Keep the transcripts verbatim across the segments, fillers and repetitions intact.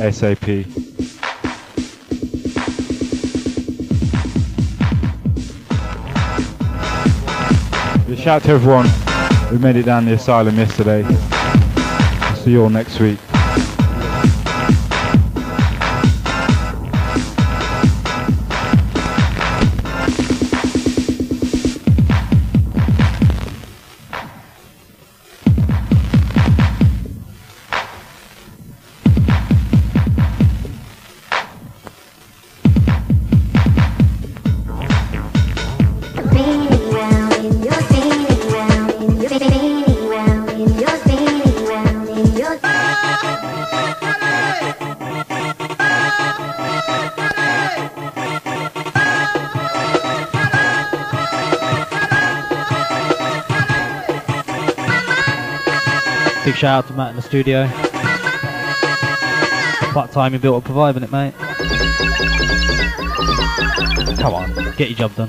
ASAP. Shout out to everyone who made it down the asylum yesterday. I'll see you all next week. Big shout out to Matt in the studio. Part time you built up a vibe in it, mate. Come on, get your job done.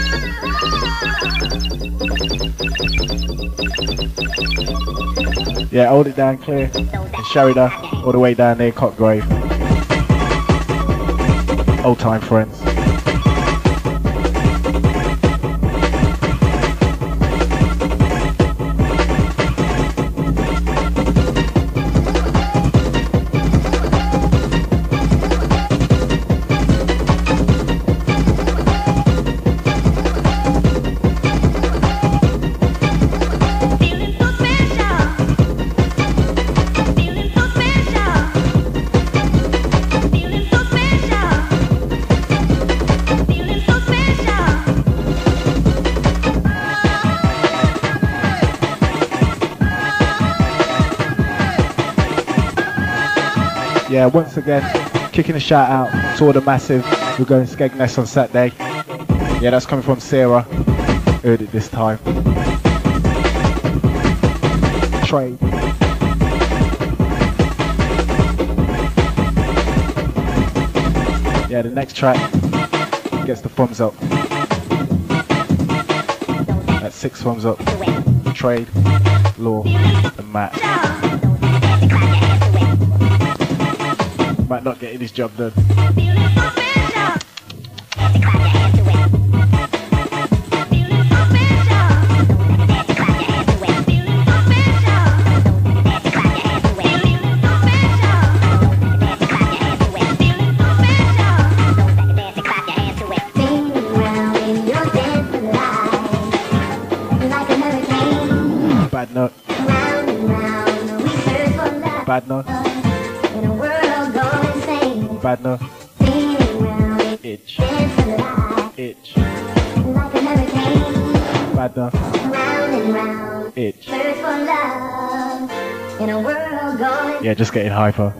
Yeah, hold it down clear. And Sharida, all the way down there, Cottgrave. Old time friends. Yeah, once again, kicking a shout out to all the massive. We're going to Skegness on Saturday. Yeah, that's coming from Sarah. Heard it this time. Trade. Yeah, the next track gets the thumbs up. That's six thumbs up. Trade, Law, and Matt. Might not getting his job done. Bad note. Bad note. Bad note. Itch. Itch. Bad note. Itch. Yeah, just getting hyper.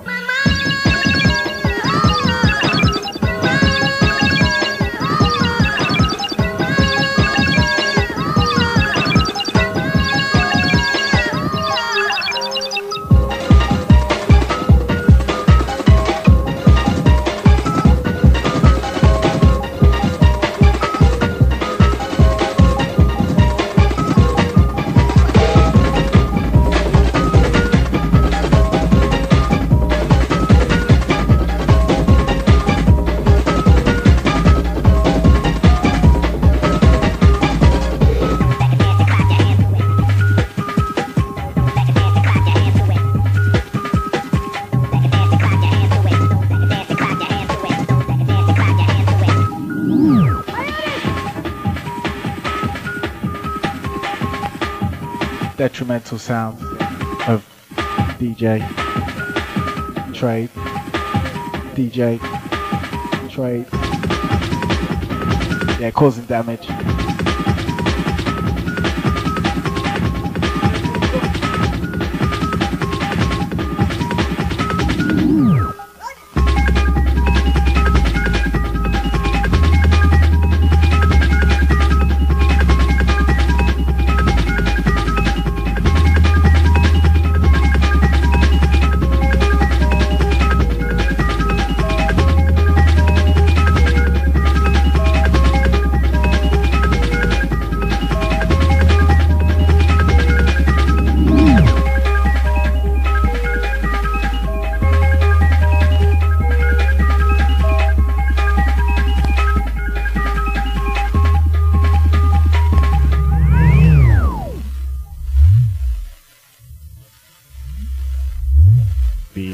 Detrimental sounds of D J Trade, D J Trade, yeah, causing damage.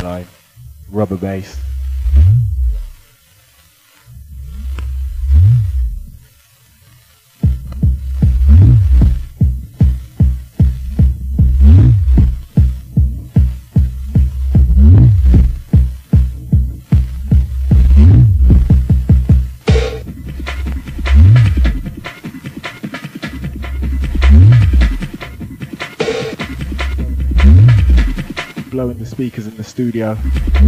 line. Rubber bass. Blowing the speakers in the studio.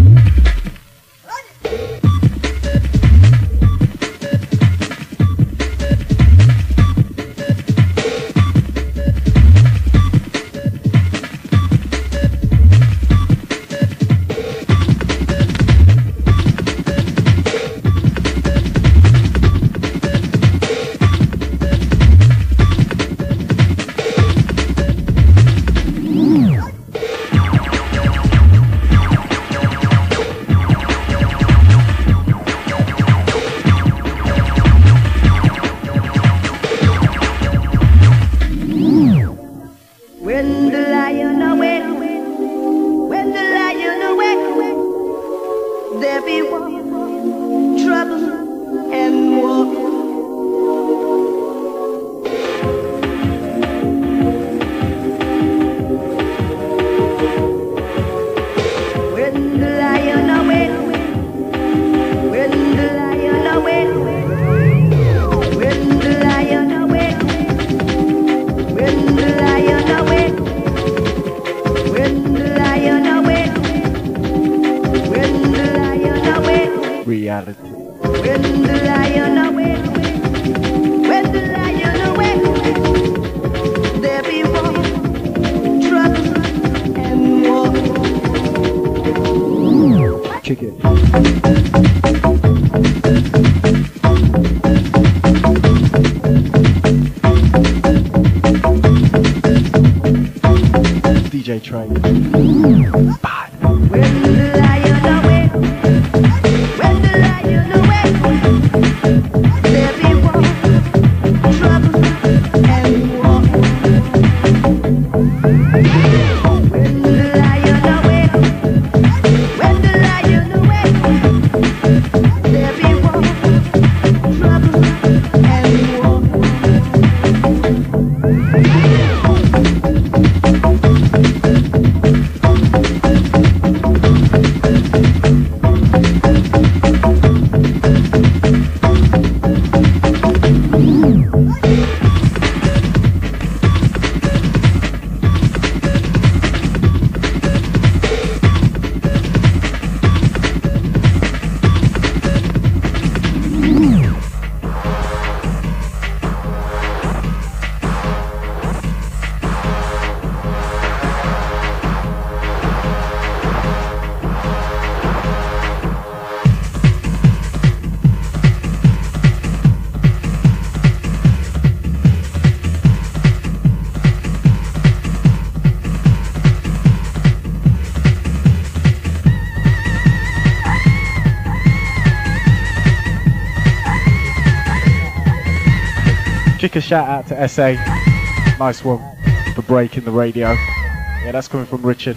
A shout out to S A, nice one for breaking the radio. Yeah, that's coming from Richard.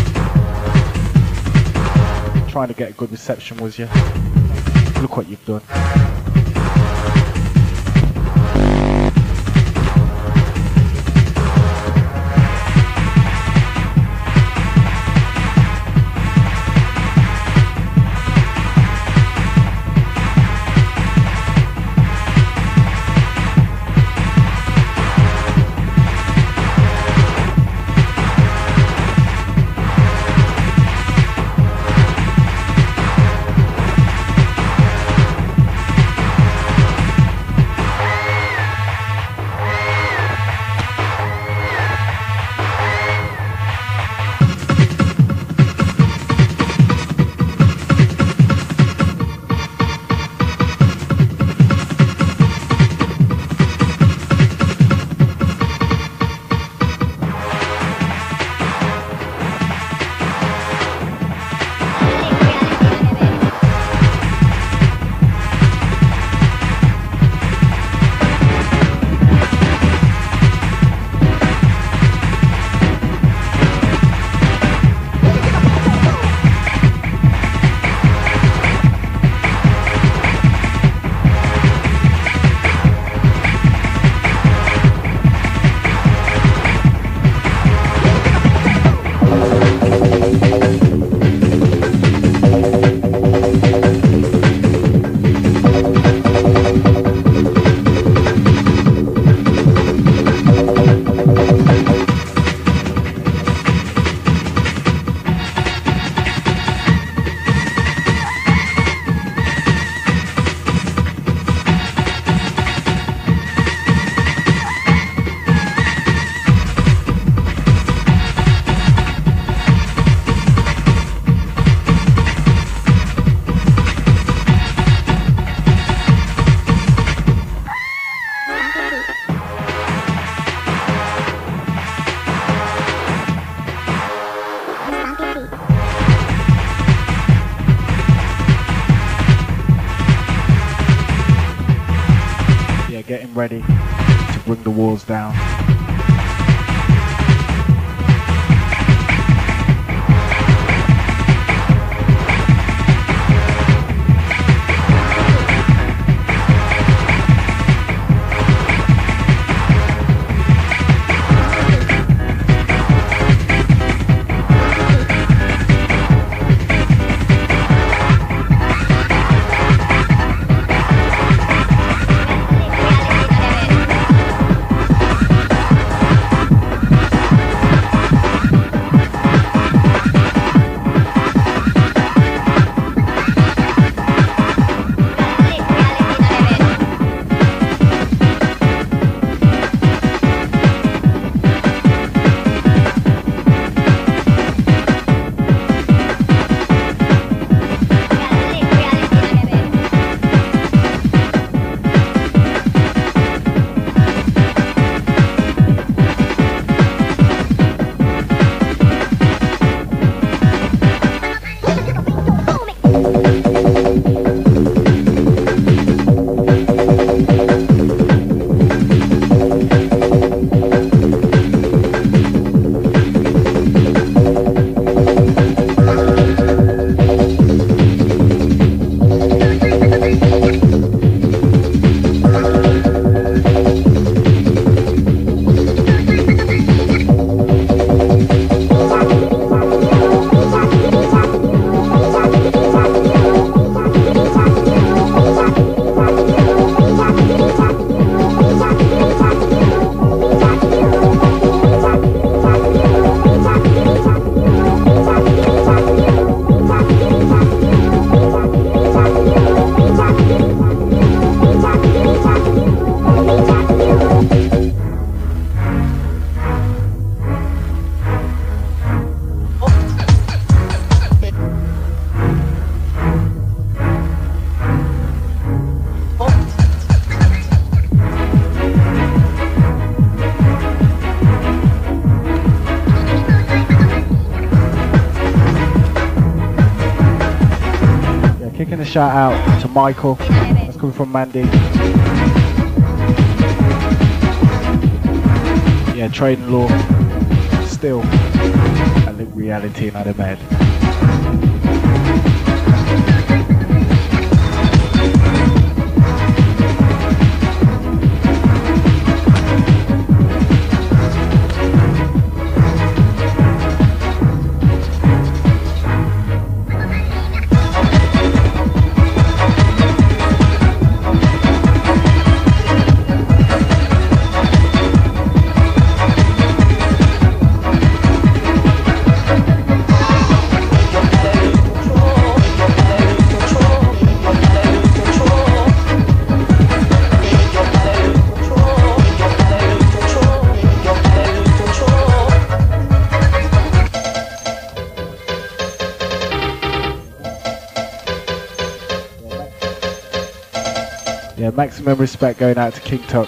Trying to get a good reception, was you? Look what you've done. ready to bring the walls down. Shout out to Michael, that's coming from Mandy. Yeah, trading law, still, I live reality in other bed. Yeah, maximum respect going out to King Tuck.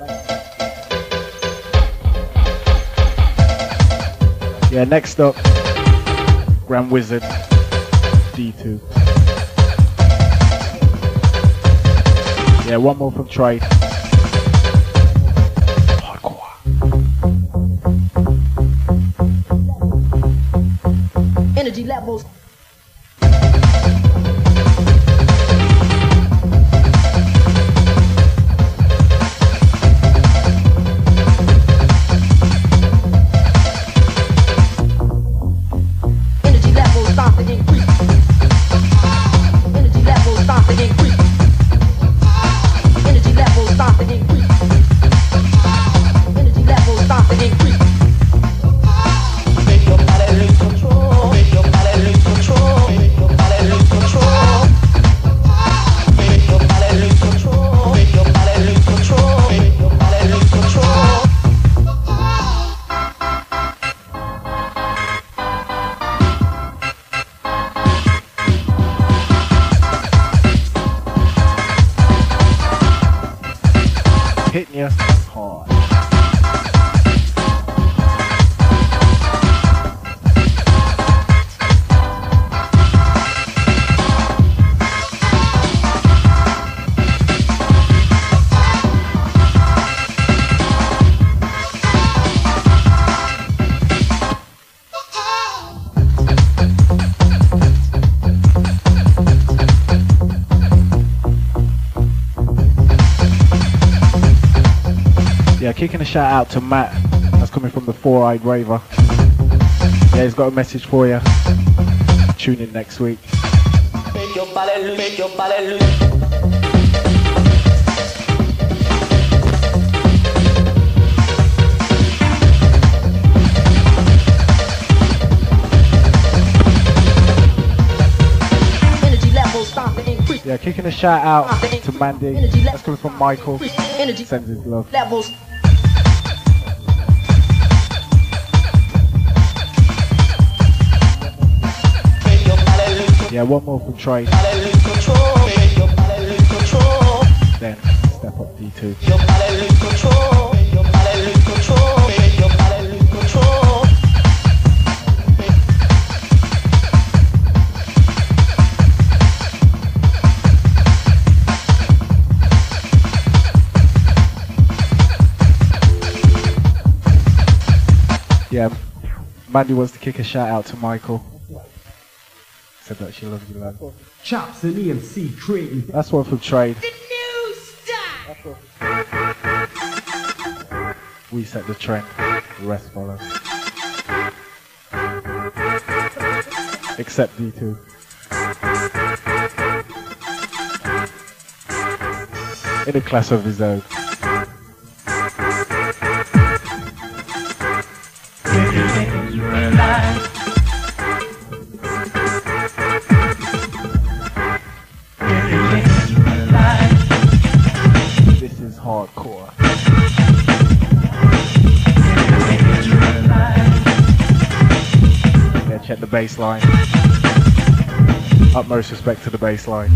Yeah, next up, Grand Wizard, D two. Yeah, one more from Trade. Hardcore. Energy levels. Energy levels start to increase. Energy levels start kicking a shout out to Matt. That's coming from the Four Eyed Raver. Yeah, he's got a message for you. Tune in next week. Make your body loose, make your body loose. Yeah, kicking a shout out to Mandy. That's coming from Michael. Sends his love. Levels. Yeah, one more from Trey. Then step up D two. Yeah, Mandy wants to kick a shout out to Michael. Said that she loves you, lad. Chops and E M C trading. That's one from Trade. The new style. We set the trend. The rest follow. Except D two. In a class of his own. This is hardcore. Yeah, check the bass line. Utmost respect to the bass line.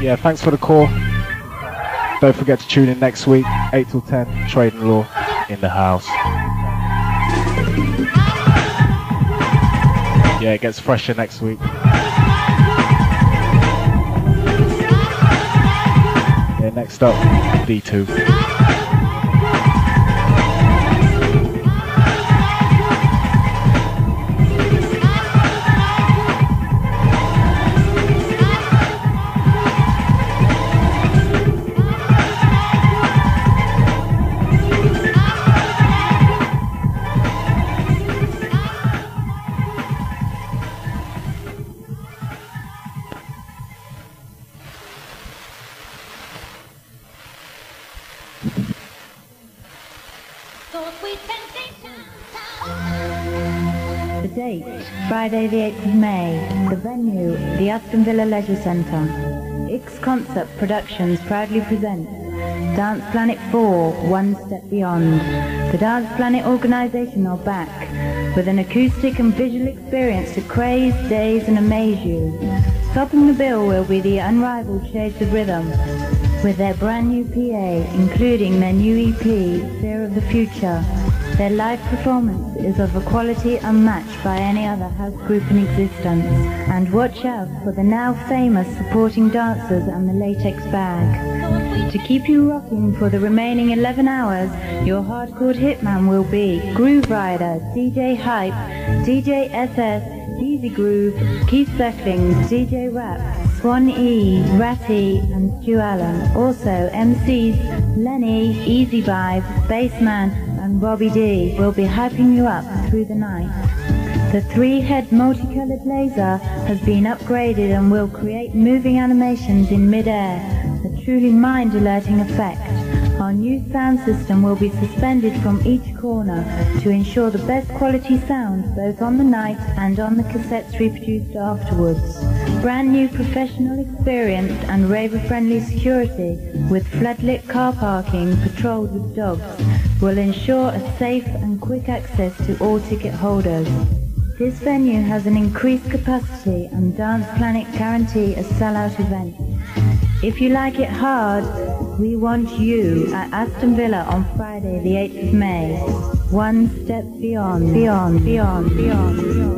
Yeah, thanks for the call. Don't forget to tune in next week, eight till ten, Trading Law in the house. Yeah, it gets fresher next week. Yeah, next up, D two. The date, Friday the eighth of May. The venue, the Aston Villa Leisure Centre. X Concert Productions proudly presents Dance Planet four, One Step Beyond. The Dance Planet organisation are back with an acoustic and visual experience to craze, daze and amaze you. Topping the bill will be the unrivaled Shades of Rhythm with their brand new P A, including their new E P, Fear of the Future. Their live performance is of a quality unmatched by any other house group in existence. And watch out for the now famous supporting dancers and the latex bag. To keep you rocking for the remaining eleven hours, your hardcore hitman will be Groove Rider, D J Hype, D J S S, Easy Groove, Keith Becklings, D J Rap, Swan E, Ratty and Stu Allen. Also M Cs Lenny, Easy Vibe, Bassman and Robbie D will be hyping you up through the night. The three-head multicolored laser has been upgraded and will create moving animations in mid-air, a truly mind-alerting effect. Our new sound system will be suspended from each corner to ensure the best quality sound both on the night and on the cassettes reproduced afterwards. Brand new professional experience and raver-friendly security with floodlit car parking patrolled with dogs will ensure a safe and quick access to all ticket holders. This venue has an increased capacity and Dance Planet guarantee a sellout event. If you like it hard, we want you at Aston Villa on Friday the eighth of May. One step beyond, beyond, beyond, beyond, beyond.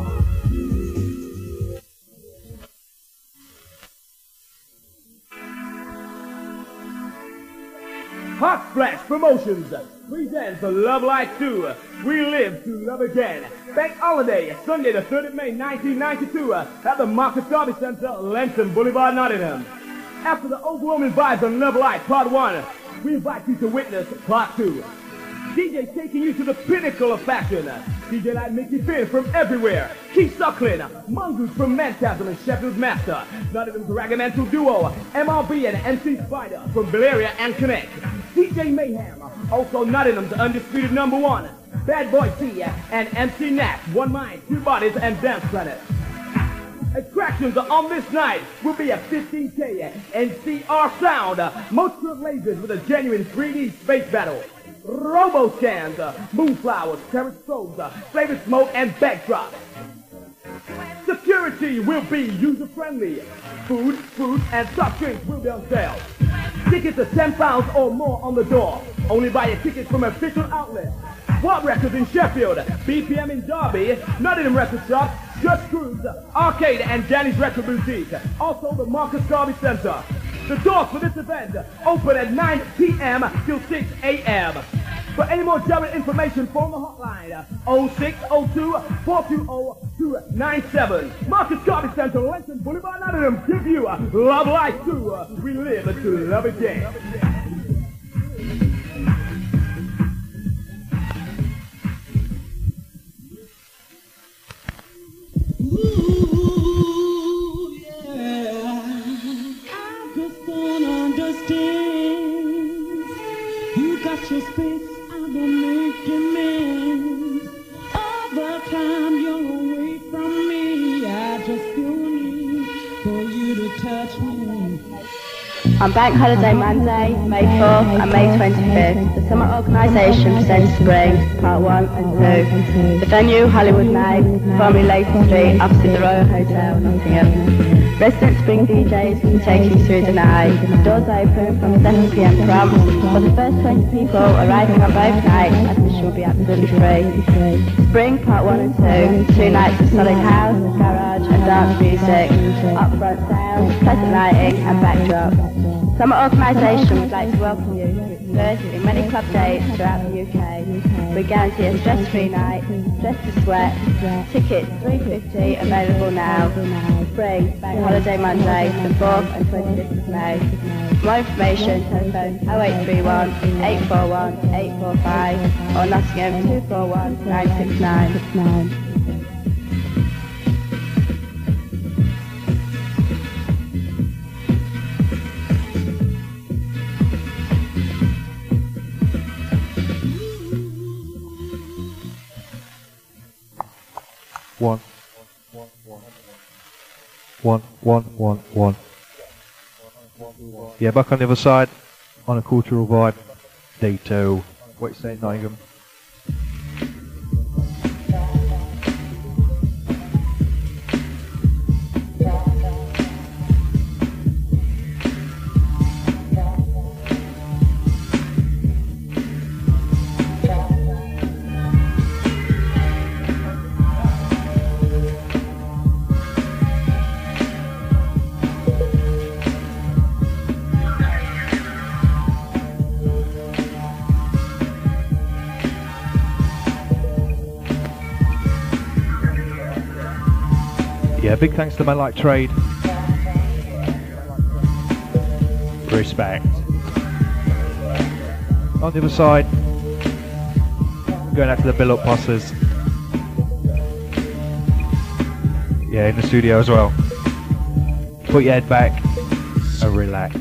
Hot Flash Promotions presents Love Life two. We live to love again. Bank holiday, Sunday the third of May nineteen ninety-two at the Marcus Garvey Center, Lenton Boulevard, Nottingham. After the overwhelming vibes on Love Life Part one, we invite you to witness Part two. D J taking you to the pinnacle of fashion. D J like Mickey Finn from everywhere. Keith Suckling, Mongoose from Mantasm and Sheffield's Master. Nottingham's Ragamantle duo, M R B and M C Spider from Valeria and Connect. D J Mayhem, also Nottingham's undisputed number one. Bad Boy T and M C Nash, One Mind, Two Bodies and Dance Planet. Attractions on this night will be a fifteen K N C R sound, motor lasers with a genuine three D space battle. Robo scans, moonflowers, terrace strobes, flavor smoke, and backdrops. Security will be user-friendly. Food, food, and soft drinks will be on sale. Tickets are ten pounds or more on the door. Only buy your tickets from official outlets. What Records in Sheffield, B P M in Derby, Nottingham Record Shop, Just Cruise, Arcade, and Danny's Record Boutique. Also the Marcus Garvey Center. The doors for this event open at nine P M till six A M For any more general information, phone the hotline oh six oh two, four two oh, two nine seven. Marcus Garvey Center, Lenton Boulevard, Nottingham, give you Love Life two. We live to love again. Your space, I don't make demands. All the time you're away from me, I just feel need for you to touch me. On Bank Holiday Monday, May fourth and May twenty-fifth, the Summer Organisation presents Spring, Part one and two. The venue, Hollywood Night, formerly Leighton Street, opposite the Royal Hotel, Nottingham. Resident Spring D Js will take you through the night. Doors open from seven p m prompt. For the first twenty people arriving on both nights, admission will be absolutely free. Spring, Part one and two, two nights of solid house, garage and dance music, upfront sound, pleasant lighting and backdrop. Summer Organisation would like to welcome you to its first in many club dates throughout the U K. We guarantee a stress-free night, dress to sweat, tickets three fifty available now. Spring, Bank Holiday Monday, the fourth and twenty-fifth of May. For more information, telephone oh eight three one, eight four one, eight four five or Nottingham two four one, nine six nine. One, one, one, one, one. Yeah, back on the other side, on a cultural vibe. Day two. What you saying, Nottingham? Yeah, big thanks to Man Like Trade. Respect. On the other side, going out to the Bill Up Posses. Yeah, in the studio as well. Put your head back and relax.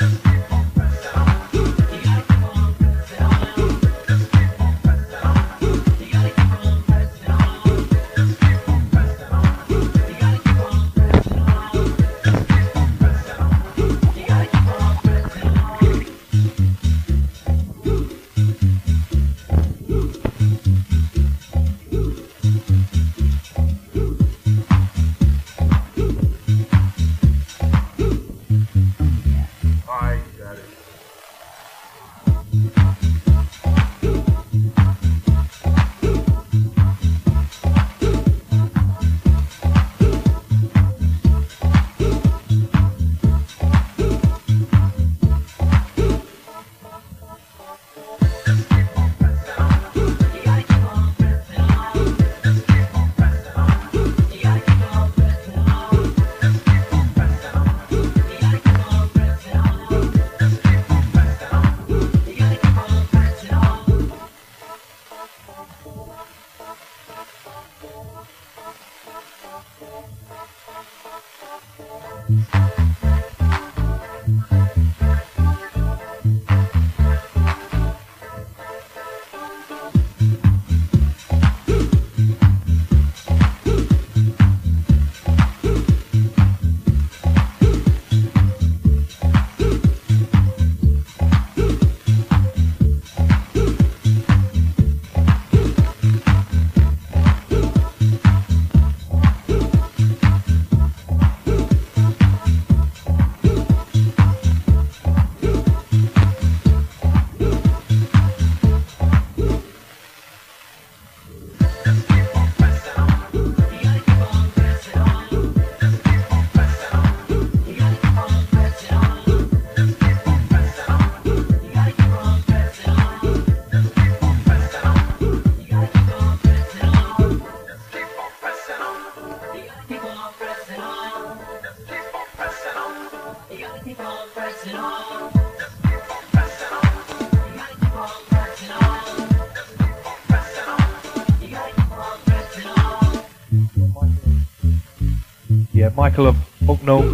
Yeah, Michael of Hucknall.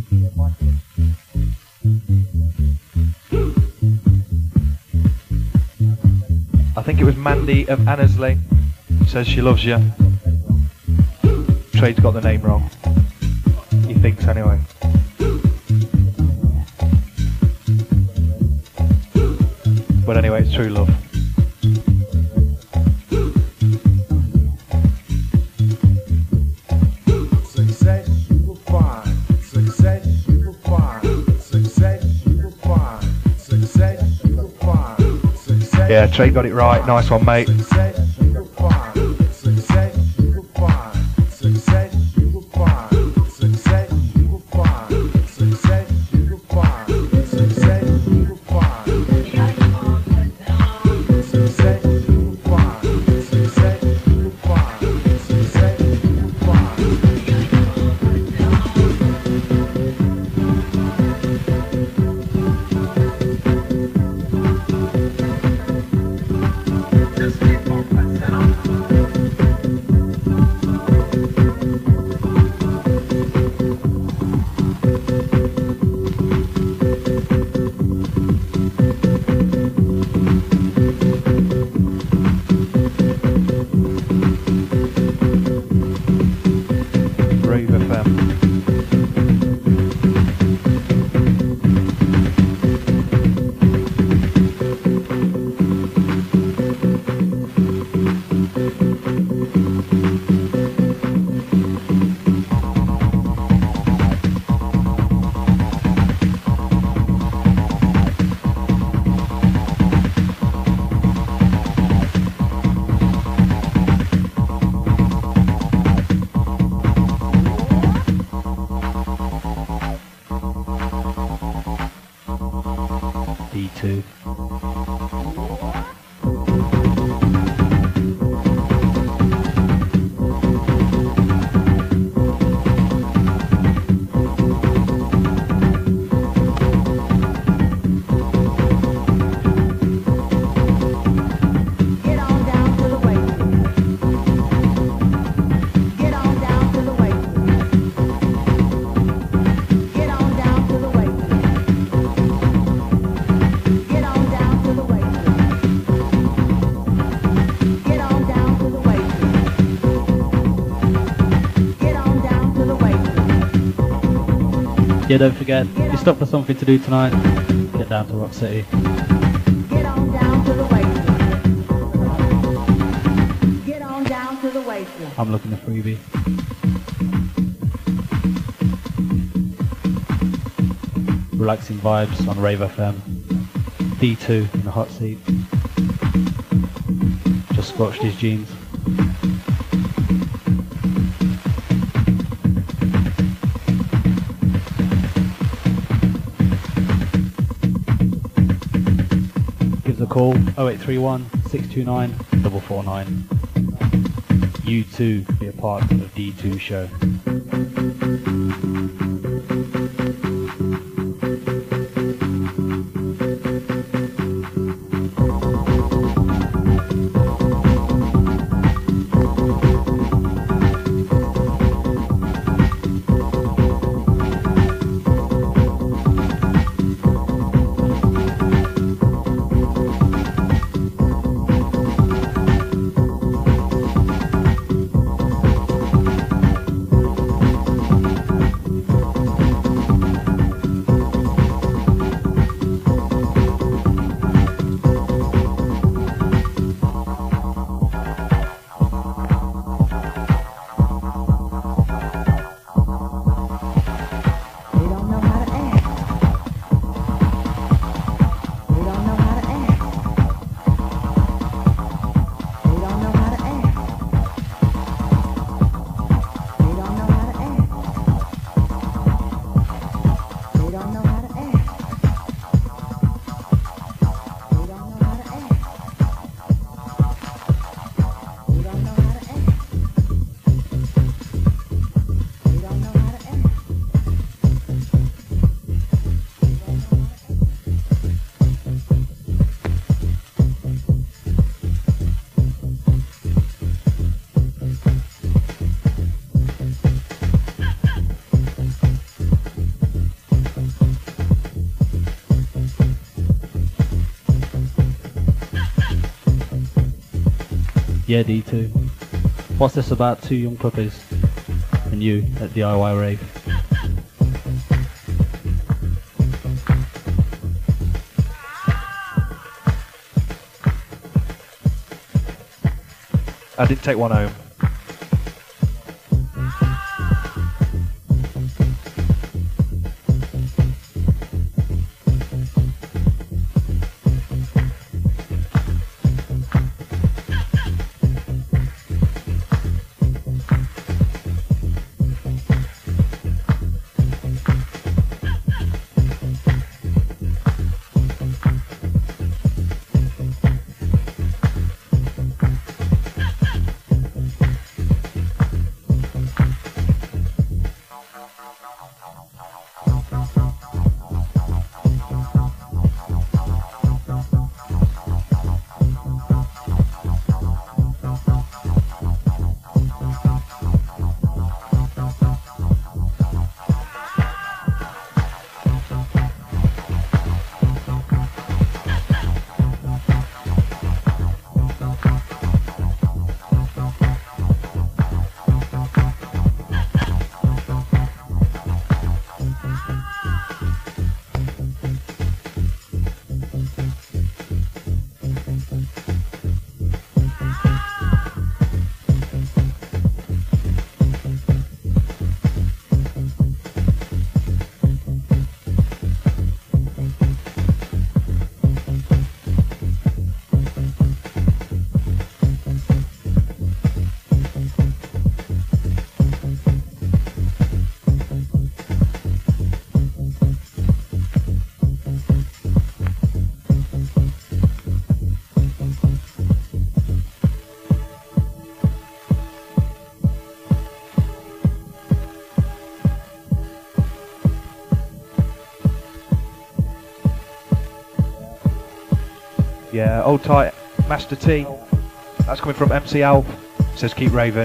I think it was Mandy of Annesley. Says she loves you. Trade's got the name wrong. He thinks anyway. But anyway, it's true love. Yeah, Trey got it right. Nice one, mate. D two. Yeah, don't forget, if you stop for something to do tonight, get down to Rock City. Get on down to the wasteland. Get on down to the wasteland. I'm looking at freebie. Relaxing vibes on Rave F M. D two in the hot seat. Just scorched his jeans. Give us a call oh eight three one, six two nine, four four nine. You too be a part of D two show. Yeah, D two. What's this about two young puppies and you at D I Y rave? I didn't take one home. Yeah, old tight Master T. That's coming from M C Alf. Says keep raving.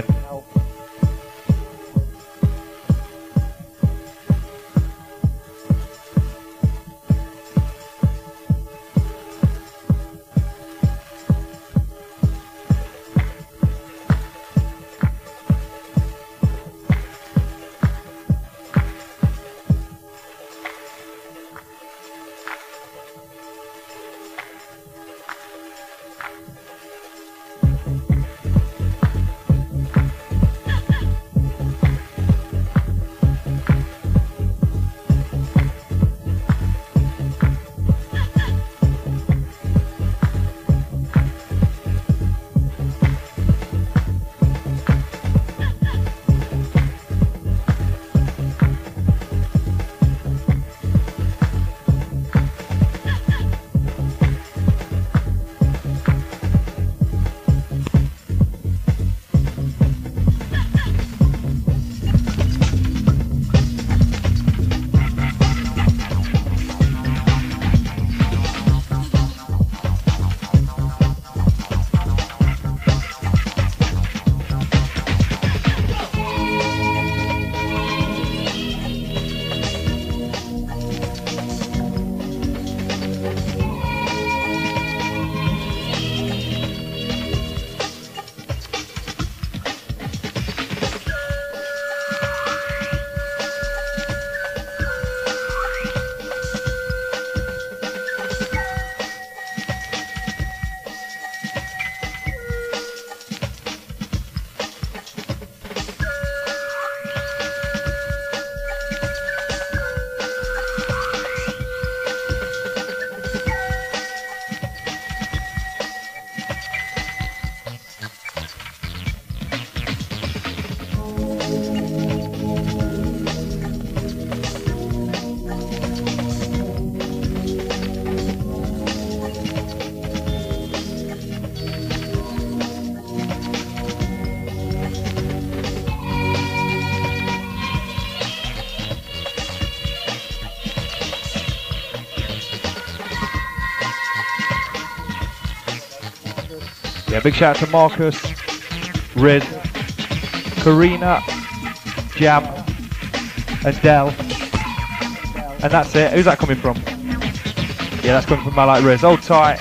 Yeah, big shout out to Marcus, Riz, Karina, Jam, and Dell. And that's it. Who's that coming from? Yeah, that's coming from my like Riz. Hold tight.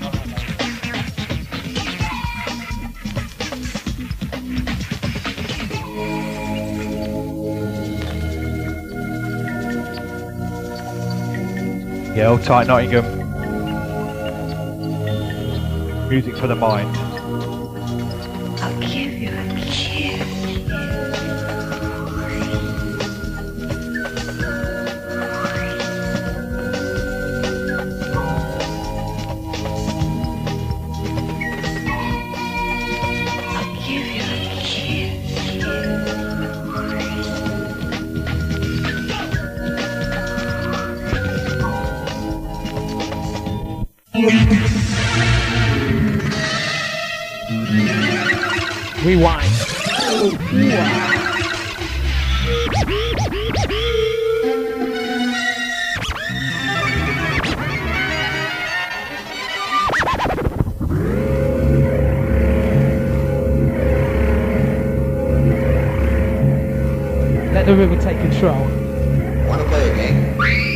Yeah, hold tight, Nottingham. Music for the mind. I'll give you a kiss. I'll give you a kiss. Rewind. Let the river take control. Wanna play a game?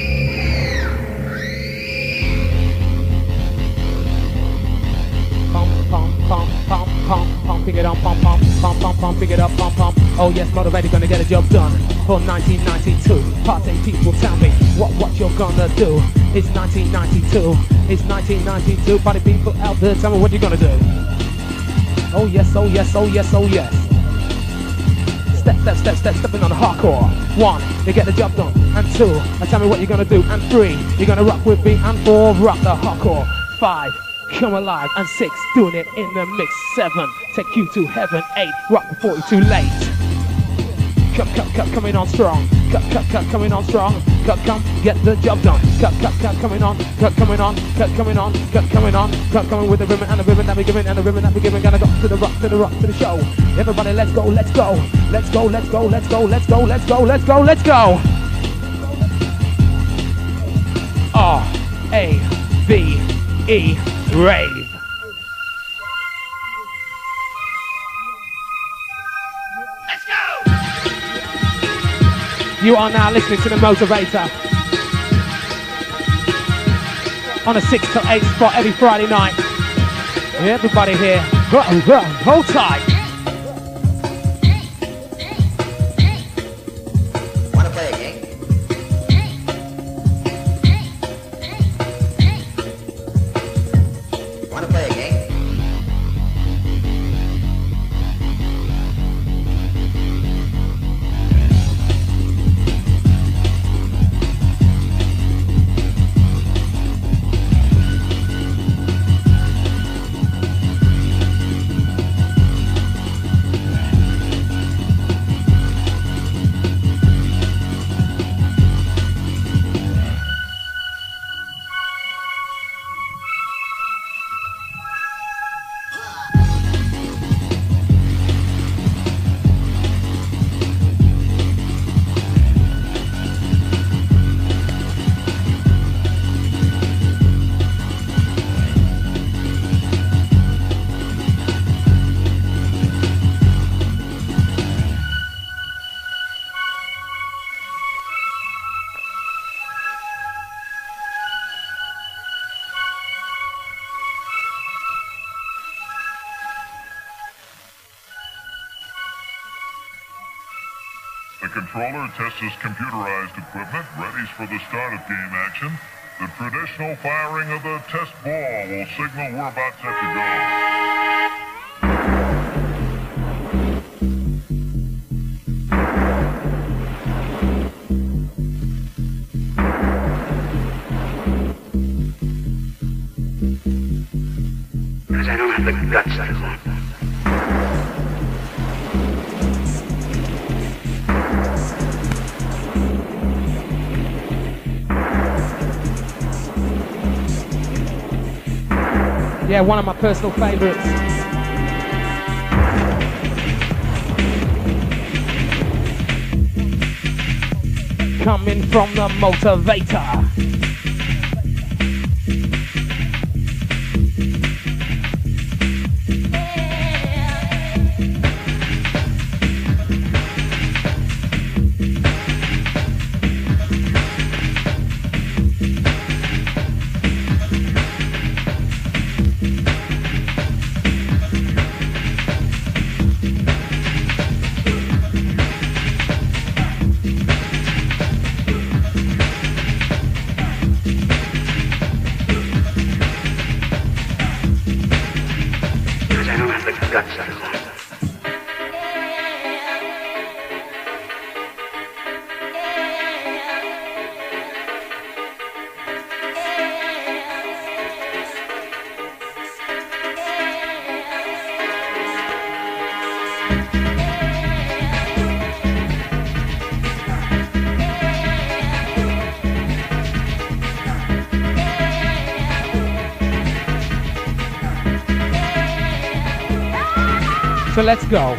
Pump, pump, pump, pump, pump, pump, pick it up, pump, pump, pump, pump, pump, pick it up, pump, pump. Oh yes, motivated, gonna get a job done. For nineteen ninety-two, party people tell me what what you're gonna do. It's nineteen ninety-two, it's nineteen ninety-two. Party people out there, tell me what you're gonna do. Oh yes, oh yes, oh yes, oh yes. Step, step, step, step, stepping on the hardcore. One, you get the job done. And two, now tell me what you're gonna do. And three, you're gonna rock with me. And four, rock the hardcore. Five, come alive. And six, doing it in the mix. Seven, take you to heaven. Eight, rock before you're too late. Come, come, come, coming on strong. Cut, cut, cut, coming on strong. Cut, come, get the job done. Cut, cut, cut, coming on. Cut, coming on. Cut, coming on. Cut, coming on. Cut, coming with the ribbon and the ribbon that we giving and the ribbon that we giving. Gonna go to the rock, to the rock, to the show. Everybody, let's go, let's go, let's go, let's go, let's go, let's go, let's go, let's go, let's go. R A V E, rave. You are now listening to The Motivator on a six to eight spot every Friday night. Everybody here, go, go, hold tight. Wanna play a game? Wanna play a game? The controller tests his computerized equipment, readies for the start of game action. The traditional firing of the test ball will signal we're about set to go. Because I don't have the guts to want. Yeah, one of my personal favorites. Coming from The Motivator. So let's go.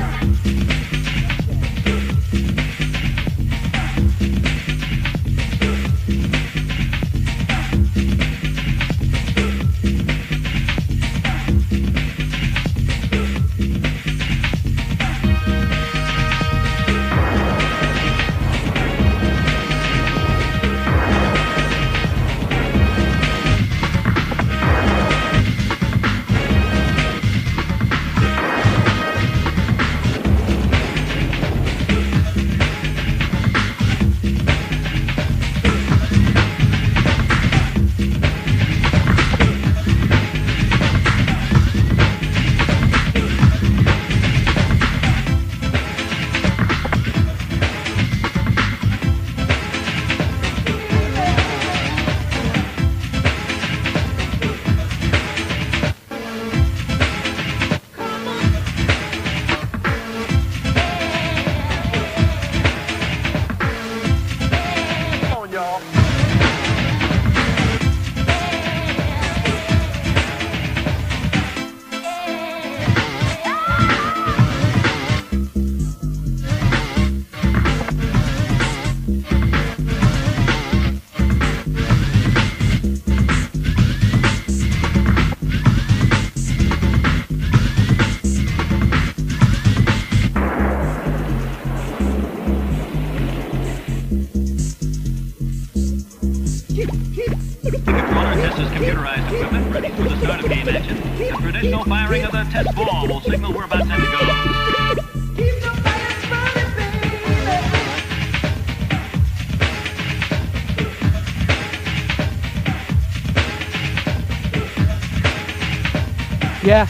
Yeah.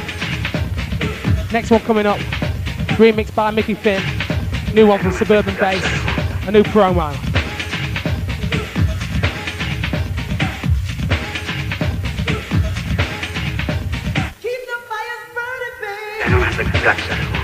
Next one coming up. Remixed by Mickey Finn. New one from Suburban Bass. A new promo. I don't have the guts anymore.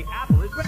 every apple is red.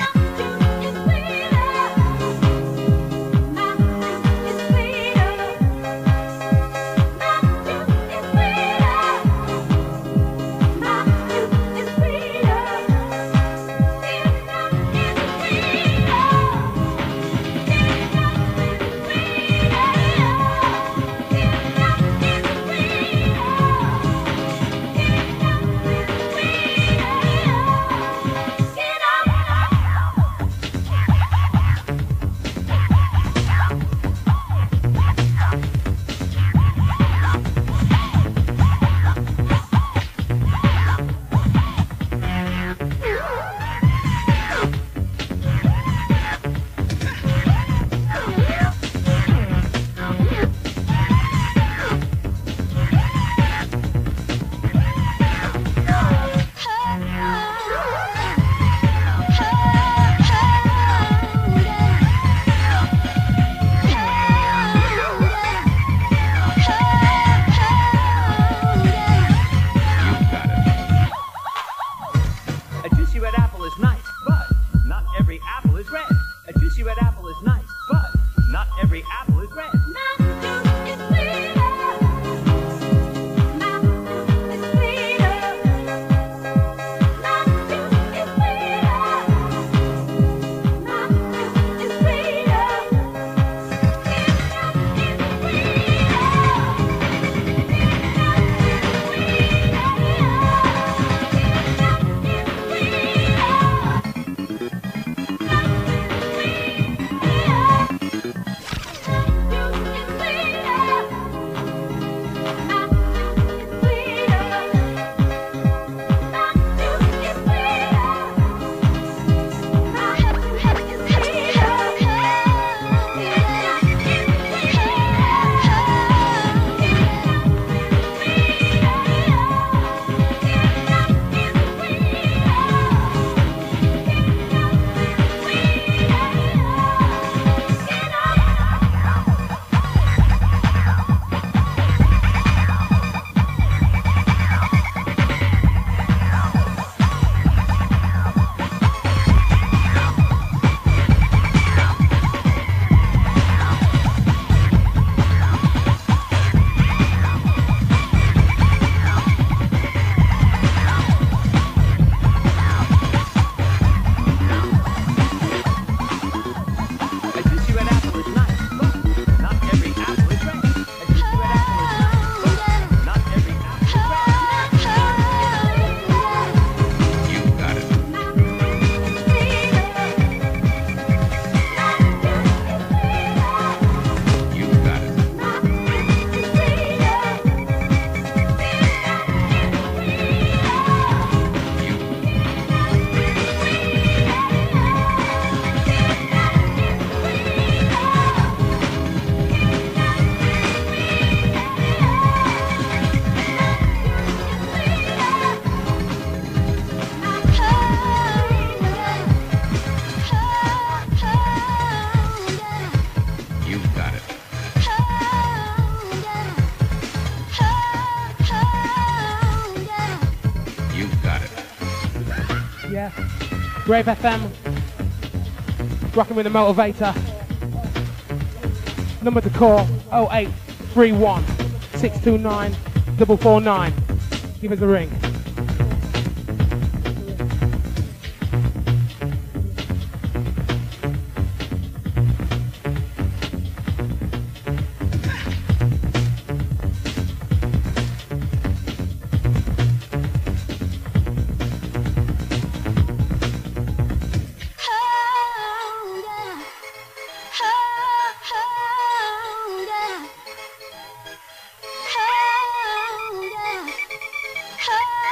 Brave F M, rocking with the motivator. Number to call oh eight three one, six two nine, four four nine. Give us a ring. Oh,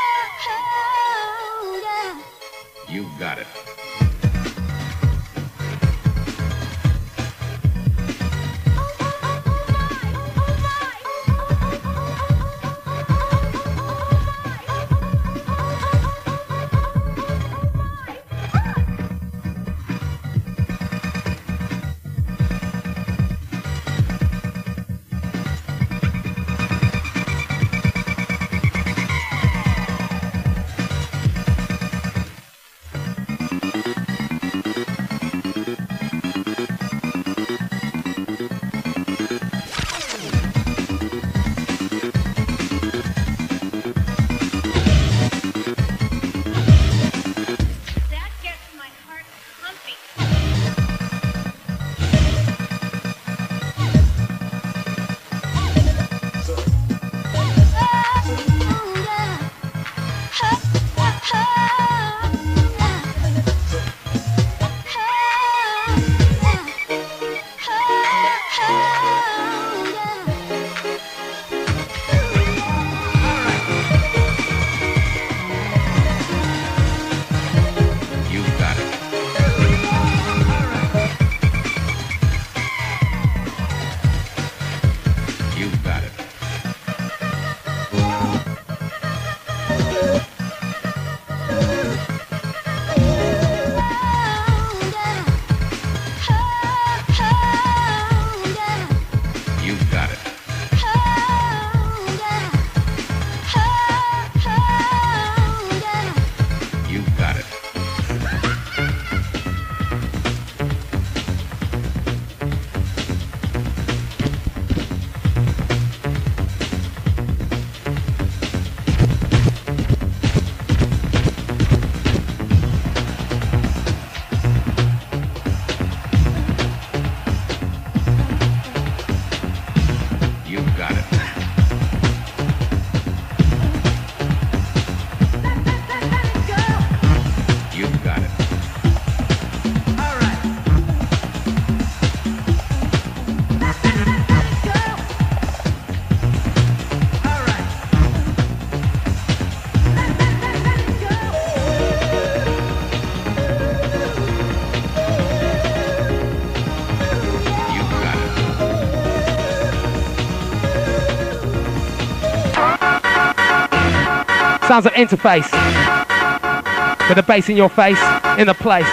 Sounds of Interface. With the bass in your face, in the place.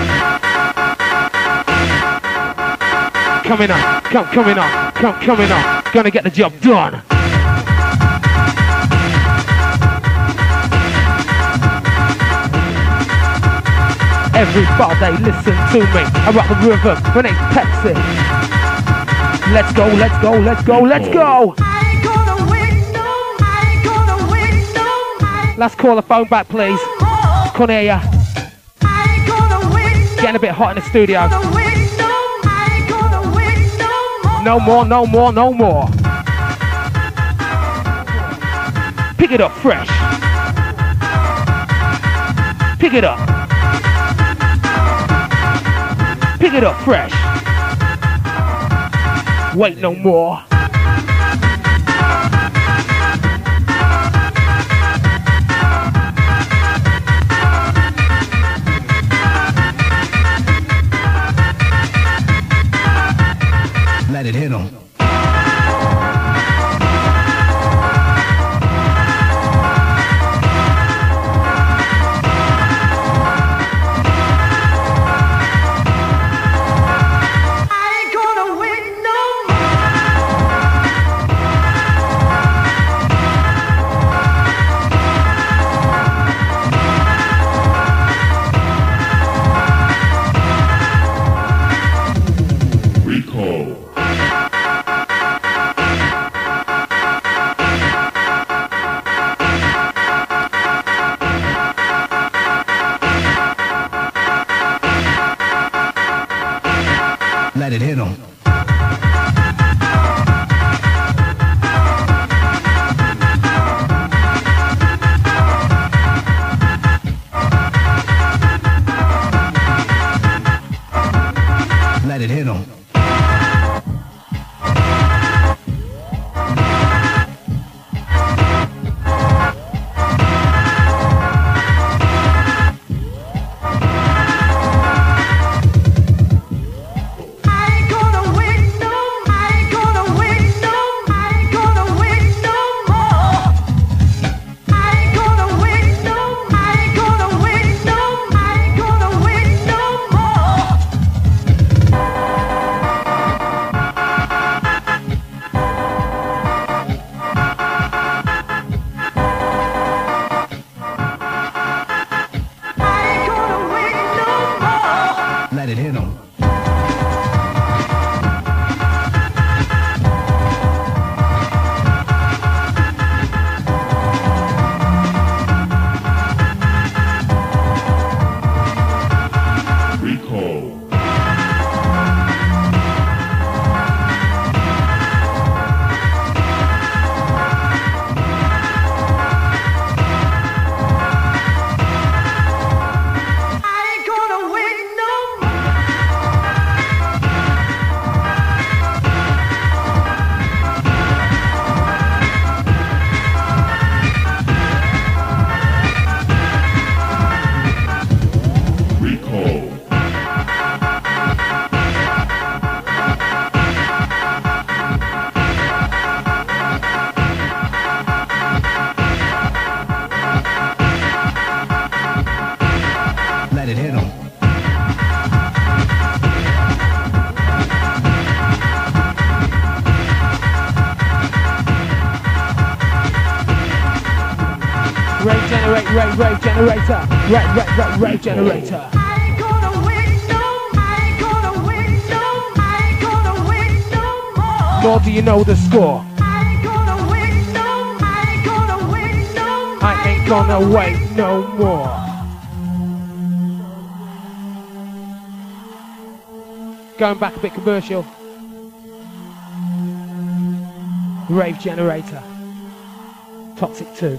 Coming on, come, coming on, come, coming on. Gonna get the job done. Everybody listen to me. I rock the rhythm, my name's Pepsi. Let's go, let's go, let's go, let's go. Let's call the phone back, please. Couldn't hear ya. Getting a bit hot in the studio. No more, no more, no more. Pick it up fresh. Pick it up. Pick it up fresh. Wait no more. Let it hit 'em. Let it hit 'em. Let it hit 'em. Let it hit 'em. Let it hit 'em. Rave generate, rave, rave generator. Rave, rave, rave, rave generator. More do you know the score? I ain't gonna wait no more. Going back a bit commercial. Rave generator. Toxic two.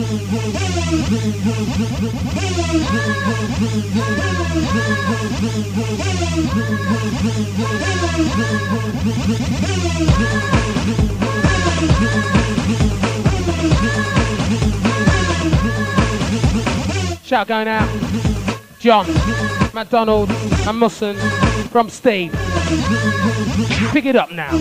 Shout going out, John, McDonald, and Musson from Steve. Pick it up now.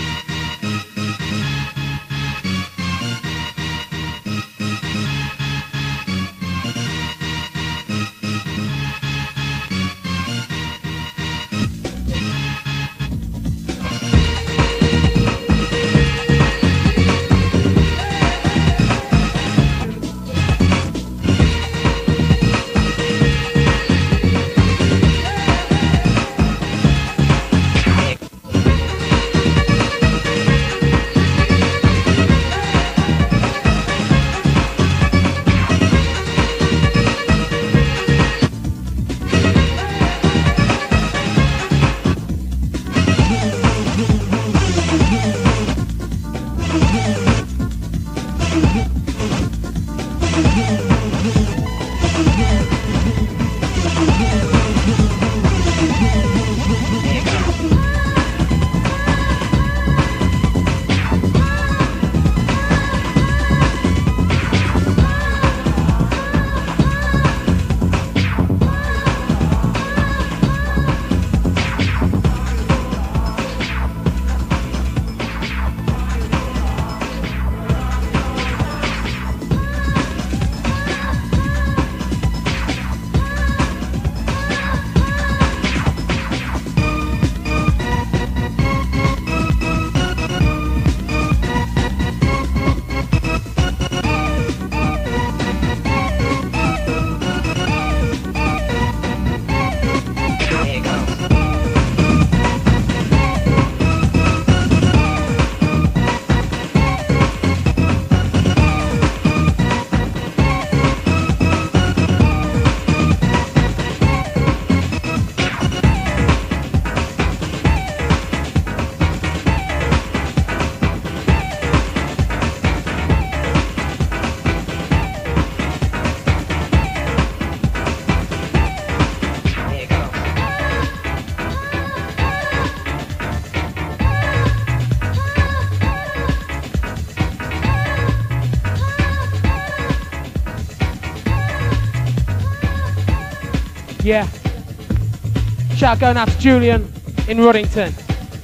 Yeah. Shout going out to Julian in Ruddington.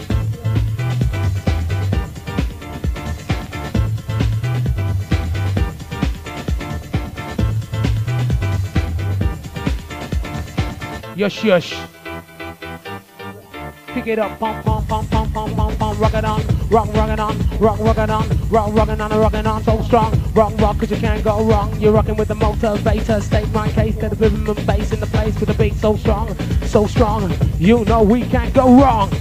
Yush yush. Pick it up, pom pom pom pom pom pom pom, rock it on, rock rock it on, rock rock it on, rock rockin' on and rockin' on so strong, rock rock 'cause you can't go wrong. You're rocking with the motivator, state my case, get the rhythm and bass in the place with the beat so strong, so strong. You know we can't go wrong.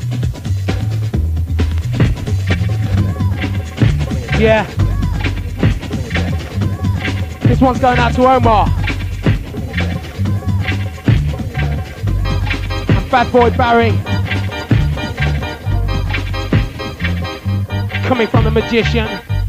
Yeah. This one's going out to Omar. And Bad Boy Barry. Coming from the Magician.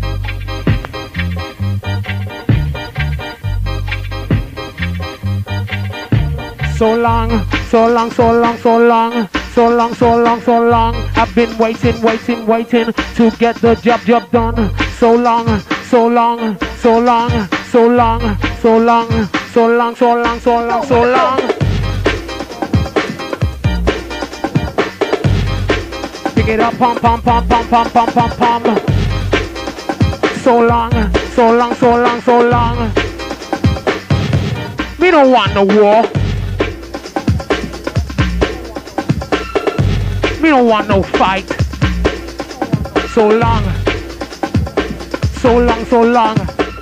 So long, so long, so long, so long, so long, so long, so long. I've been waiting, waiting, waiting to get the job, job done. So long, so long, so long, so long, so long, so long, so long, so long, so long. Pick it up, pom, pom, pom, pom, pom, pom, pom, pom. So long, so long, so long, so long. We don't want no war. We don't want no fight. So long, so long, so long.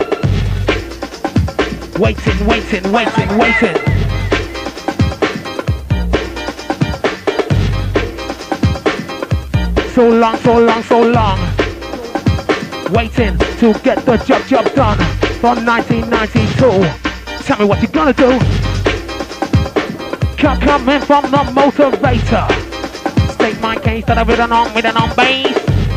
Waiting, waiting, waiting, waiting. So long, so long, so long. Waiting to get the job, job done. From nineteen ninety-two. Tell me what you gonna do. Coming from the motivator. State my case that I've written on with an on bass.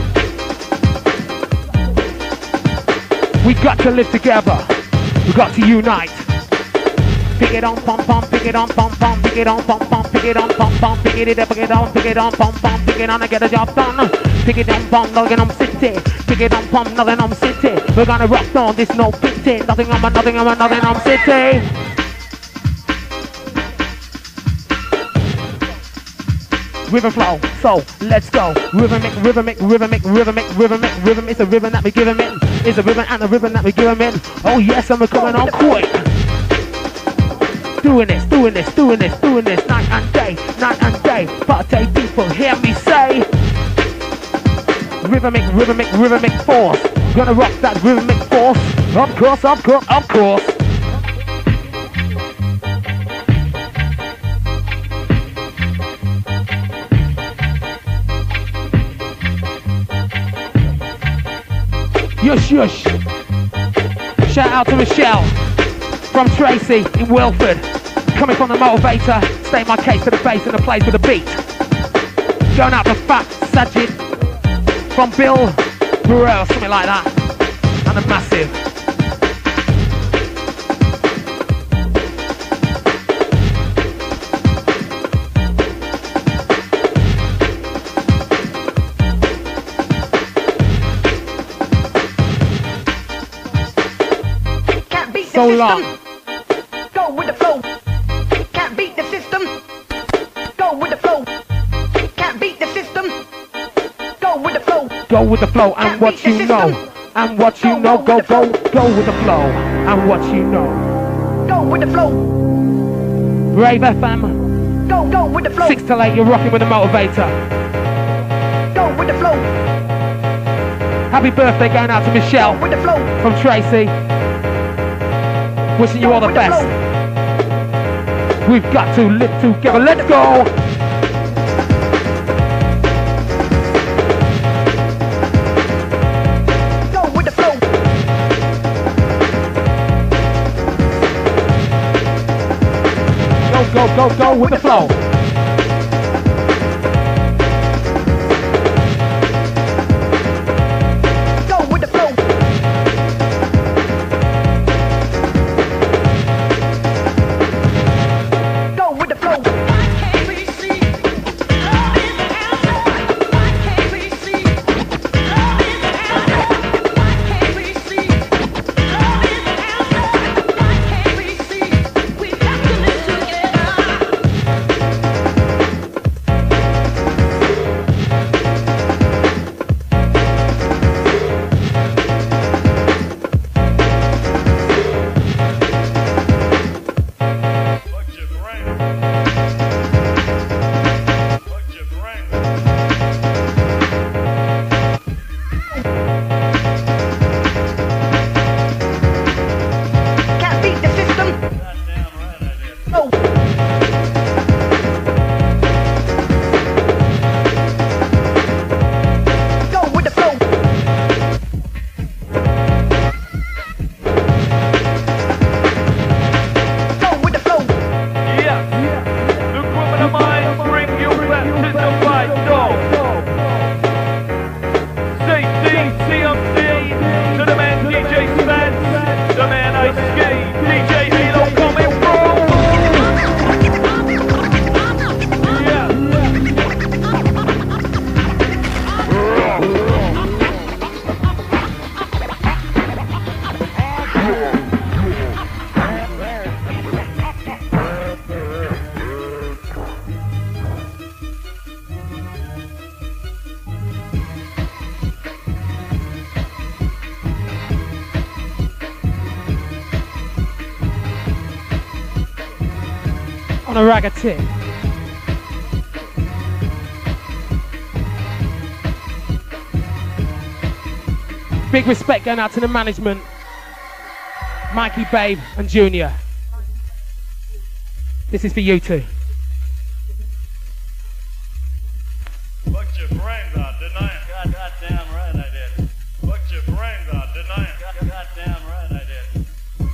We got to live together. We got to unite. Pick it on, pom pom, pick it on, pom pom, pick it on, pom pom, pick it on, pom pom, pick it up, pick it on, pick it on, pom pom, pick it on and get the job done. Pick it on, pom, nothing on city. Pick it on, pom, nothing on city. We're gonna rock on this no pity. Nothing on my, nothing on my, nothing on city. River flow, so let's go. Rhythmic, rhythmic, rhythmic, rhythmic, rhythmic, rhythm. It's a rhythm that we give him in. It's a rhythm and a rhythm that we give him in. Oh yes, and we're coming on quick. Doing this, doing this, doing this, doing this, night and day, night and day. Party people, hear me say. Rhythmic, rhythmic, rhythmic force. Gonna rock that rhythmic force. Of course, of course, of course. Yush, yush. Shout out to Michelle from Tracy in Wilford. Coming from the motivator. State my case to the bass and the place with the beat. Going out to Fat Sajid from Bill Burrell, something like that. And the Massive. So long. Go with the flow. Can't beat the system. Go with the flow. Can't beat the system. Go with the flow. Go with the flow and what you know. And what you know. Go, go, go with the flow. And what you know. Go with the flow. Brave F M. Go, go with the flow. Six till eight, you're rocking with the motivator. Go with the flow. Happy birthday going out to Michelle with the flow. From Tracy. Wishing you all the best. We've got to live together. Let's go. Go with the flow. Go, go, go, go with the flow. on a ragga tick. Big respect going out to the management, Mikey, Babe, and Junior. This is for you two. Fucked your brains out, didn't I? God, goddamn right I did. Fucked your brains out, didn't I? God, goddamn right I did.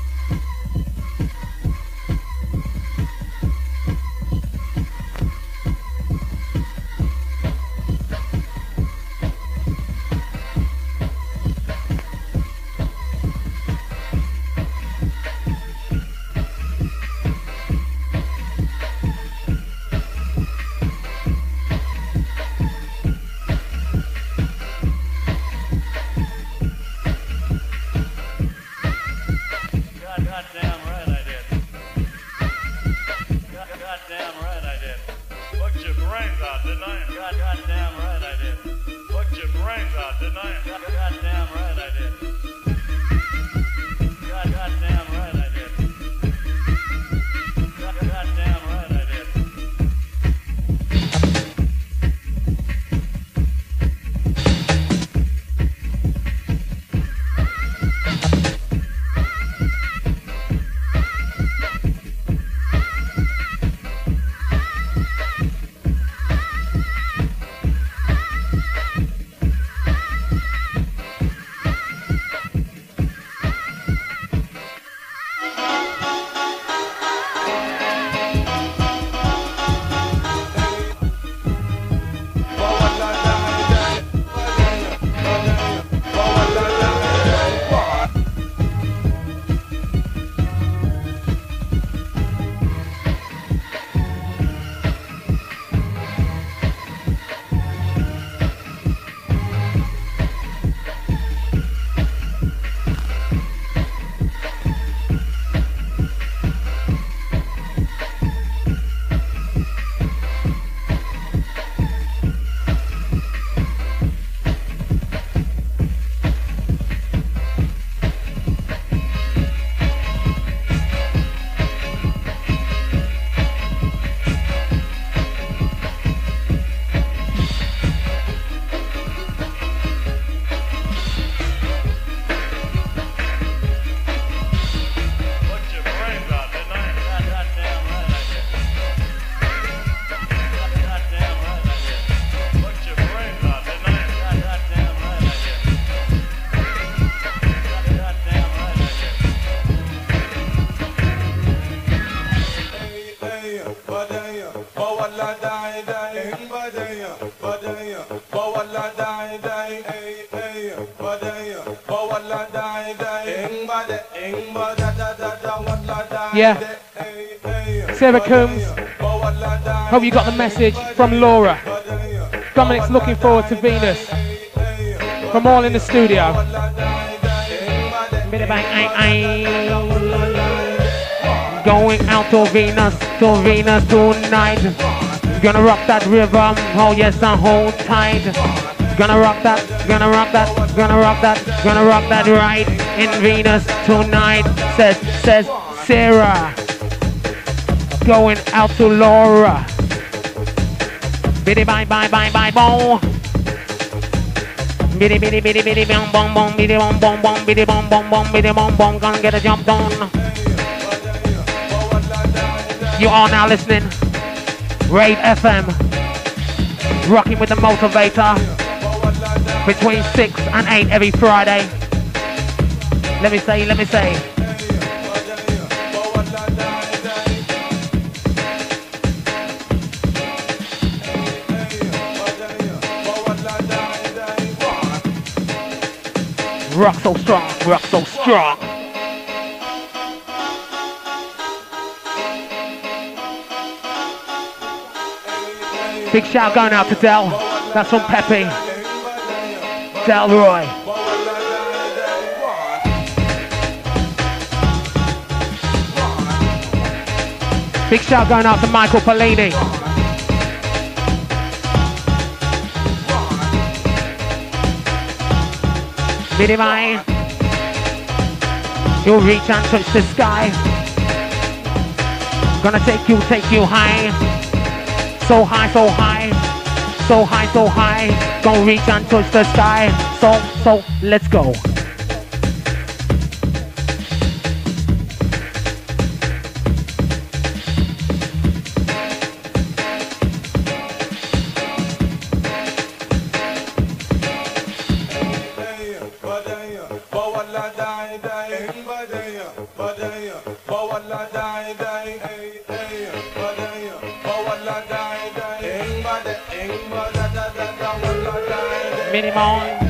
Yeah. Sarah Coombs. Hope you got the message from Laura. Dominic's looking forward to Venus. From all in the studio. Going out to Venus, to Venus tonight. Gonna rock that rhythm, oh yes, I hold tight. Gonna rock that, gonna rock that, gonna rock that, gonna rock that right in Venus tonight. Says, says Sarah. Going out to Laura. Biddy bye bye bye bye boom. Biddy biddy biddy biddy bong bong bong biddy bong bong bong biddy bong bong bong biddy bong bong. Gonna get a jump on. You are now listening. Rave F M. Rocking with the motivator. Between six and eight every Friday. Let me say, let me say. Rock so strong, rock so strong. Big shout going out to Del. That's from Pepe. Delroy. Big shout going out to Michael Polini. Biddy bye. You'll reach and touch the sky. Gonna take you, take you high. So high, so high. So high, so high. Gonna reach and touch the sky. So, so, let's go. Minimum.